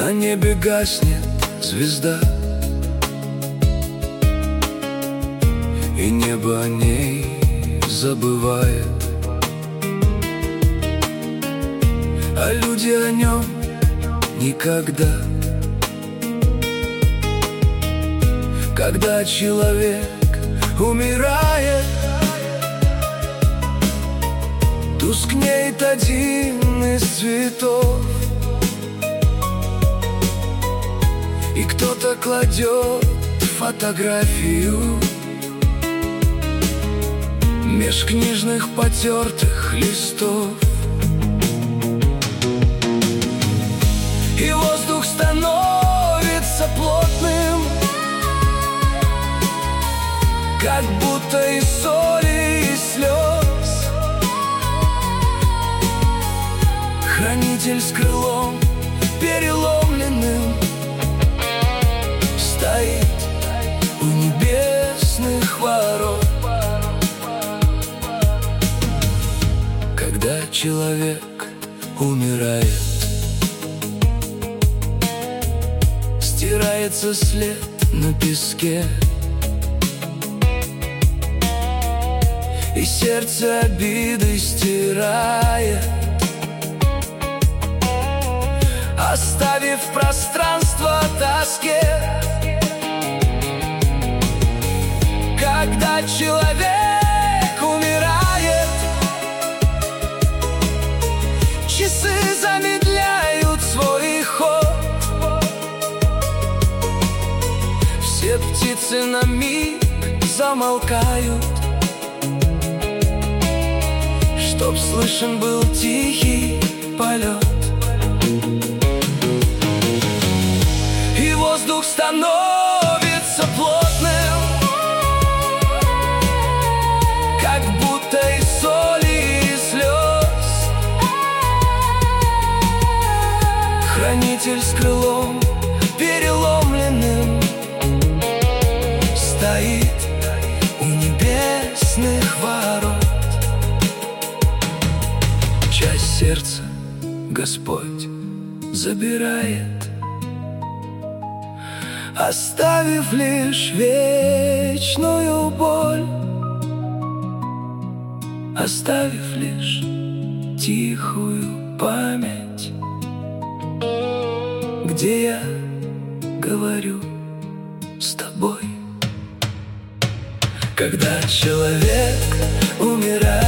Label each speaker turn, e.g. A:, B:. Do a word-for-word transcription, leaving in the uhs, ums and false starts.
A: На небе гаснет звезда, и небо о ней забывает, а люди о нем никогда. Когда человек умирает, тускнеет один из цветов, и кто-то кладет фотографию меж книжных потертых листов. И воздух становится плотным, как будто из соли и слез. Хранитель с крылом переломленным стоит у небесных ворот. Когда человек умирает, стирается след на песке, и сердце обиды стирает, оставив пространство тоске. Когда человек умирает, часы замедляют свой ход. Все птицы на миг замолкают, чтоб слышен был тихий полет. И воздух становится плотным, как будто из соли и слез. Хранитель с крылом переломленным стоит у небесных ворот. Часть сердца Господь забирает, оставив лишь вечную боль, оставив лишь тихую память, где я говорю с тобой. Когда человек умирает,